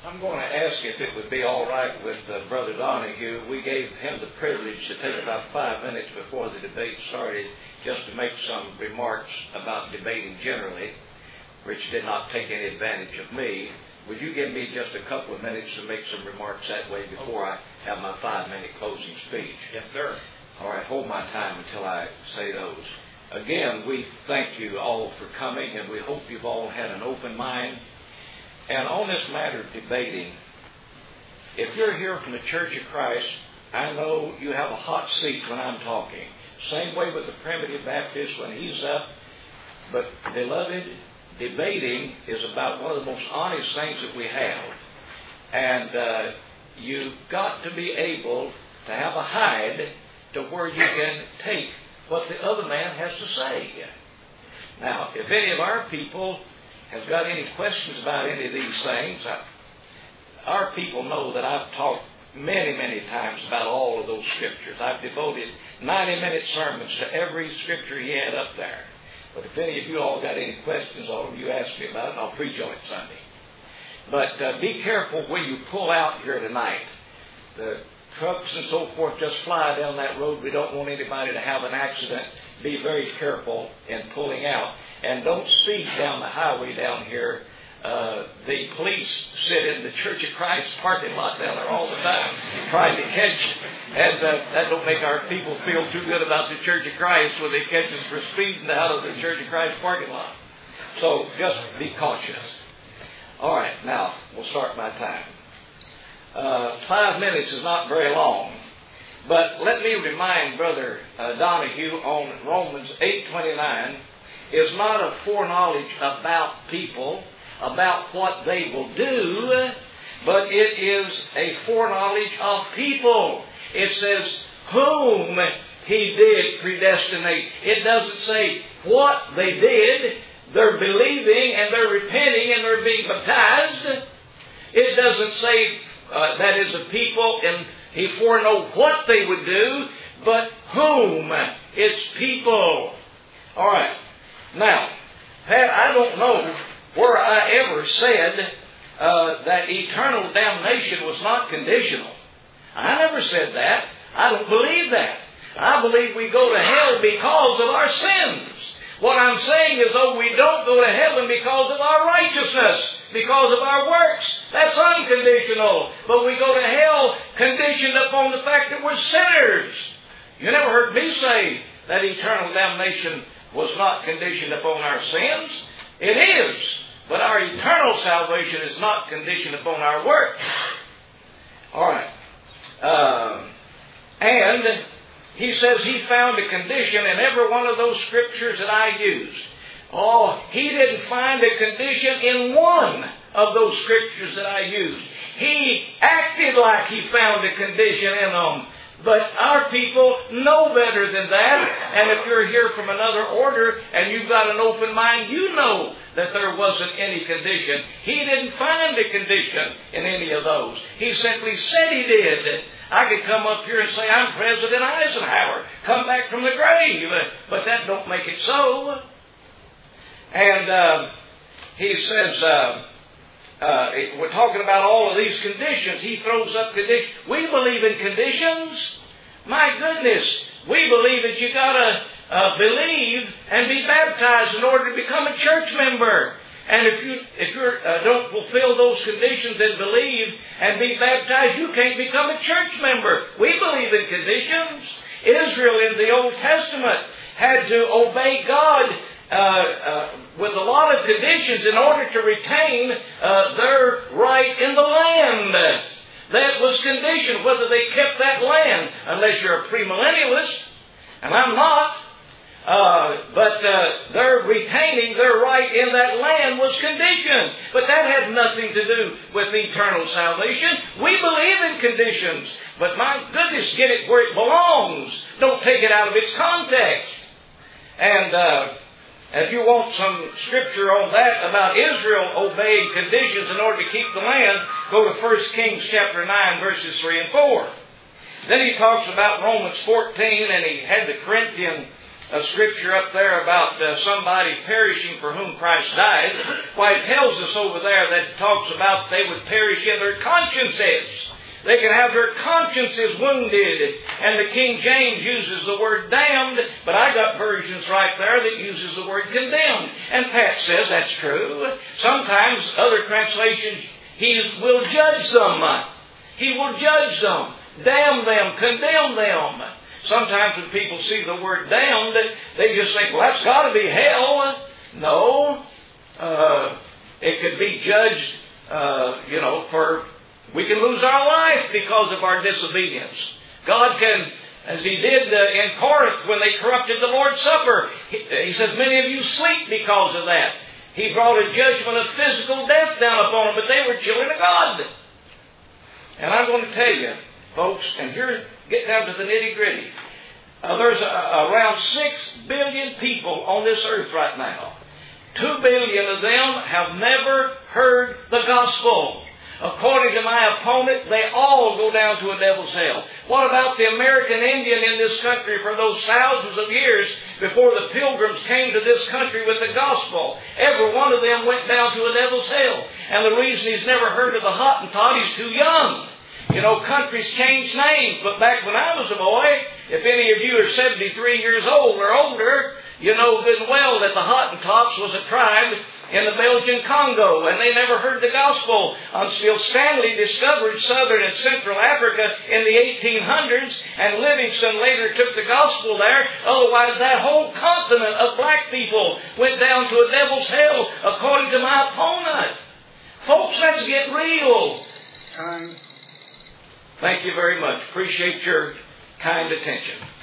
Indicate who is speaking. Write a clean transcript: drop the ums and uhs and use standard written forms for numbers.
Speaker 1: I'm going to ask if it would be all right with Brother Donahue. We gave him the privilege to take about 5 minutes before the debate started just to make some remarks about debating generally, which did not take any advantage of me. Would you give me just a couple of minutes to make some remarks that way before I have my 5-minute closing speech?
Speaker 2: Yes, sir.
Speaker 1: All right, hold my time until I say those. Again, we thank you all for coming, and we hope you've all had an open mind. And on this matter of debating, if you're here from the Church of Christ, I know you have a hot seat when I'm talking. Same way with the Primitive Baptist when he's up. But, beloved, debating is about one of the most honest things that we have. And you've got to be able to have a hide to where you can take what the other man has to say. Now, if any of our people has got any questions about any of these things, our people know that I've talked many, many times about all of those scriptures. I've devoted 90-minute sermons to every scripture he had up there. But if any of you all got any questions on them, you ask me about it, and I'll preach on it Sunday. But be careful when you pull out here tonight. The trucks and so forth just fly down that road. We don't want anybody to have an accident. Be very careful in pulling out. And don't speed down the highway down here. The police sit in the Church of Christ parking lot down there all the time trying to catch. And that don't make our people feel too good about the Church of Christ when they catch us for speeding out of the Church of Christ parking lot. So just be cautious. All right, now we'll start my time. 5 minutes is not very long. But let me remind Brother Donahue on Romans 8:29 is not a foreknowledge about people, about what they will do, but it is a foreknowledge of people. It says, whom He did predestinate. It doesn't say what they did. They're believing and they're repenting and they're being baptized. It doesn't say that is a people and He foreknow what they would do, but whom? It's people. All right. Now, Pat, I don't know where I ever said that eternal damnation was not conditional. I never said that. I don't believe that. I believe we go to hell because of our sins. What I'm saying is, though, we don't go to heaven because of our righteousness, because of our works. That's unconditional. But we go to hell conditioned upon the fact that we're sinners. You never heard me say that eternal damnation was not conditioned upon our sins. It is. But our eternal salvation is not conditioned upon our works. All right. And he says he found a condition in every one of those scriptures that I used. Oh, he didn't find a condition in one of those scriptures that I used. He acted like he found a condition in them. But our people know better than that. And if you're here from another order and you've got an open mind, you know that there wasn't any condition. He didn't find a condition in any of those. He simply said he did. I could come up here and say, I'm President Eisenhower, come back from the grave. But that don't make it so. And he says, we're talking about all of these conditions. He throws up conditions. We believe in conditions. My goodness, we believe that you got to believe and be baptized in order to become a church member. And if you don't fulfill those conditions and believe and be baptized, you can't become a church member. We believe in conditions. Israel in the Old Testament had to obey God with a lot of conditions in order to retain their right in the land. That was conditioned whether they kept that land, unless you're a premillennialist, and I'm not. But their retaining their right in that land was conditioned. But that had nothing to do with eternal salvation. We believe in conditions. But my goodness, get it where it belongs. Don't take it out of its context. And if you want some scripture on that about Israel obeying conditions in order to keep the land, go to 1 Kings chapter 9, verses 3 and 4. Then he talks about Romans 14, and he had the Corinthian a scripture up there about somebody perishing for whom Christ died. Why, it tells us over there that it talks about they would perish in their consciences. They can have their consciences wounded. And the King James uses the word damned, but I got versions right there that uses the word condemned. And Pat says that's true. Sometimes other translations, He will judge them. He will judge them, damn them, condemn them. Sometimes when people see the word damned, they just think, well, that's got to be hell. No. It could be judged, for we can lose our life because of our disobedience. God can, as He did in Corinth when they corrupted the Lord's Supper, He says, many of you sleep because of that. He brought a judgment of physical death down upon them, but they were children of God. And I'm going to tell you, folks, and here, get down to the nitty-gritty. There's around 6 billion people on this earth right now. 2 billion of them have never heard the gospel. According to my opponent, they all go down to a devil's hell. What about the American Indian in this country for those thousands of years before the pilgrims came to this country with the gospel? Every one of them went down to a devil's hell. And the reason he's never heard of the Hottentot, he's too young. Countries change names, but back when I was a boy, if any of you are 73 years old or older, you know good well that the Hottentots was a tribe in the Belgian Congo, and they never heard the gospel until Stanley discovered southern and central Africa in the 1800s, and Livingstone later took the gospel there. Otherwise, that whole continent of black people went down to a devil's hell, according to my opponent. Folks, let's get real. Thank you very much. Appreciate your kind attention.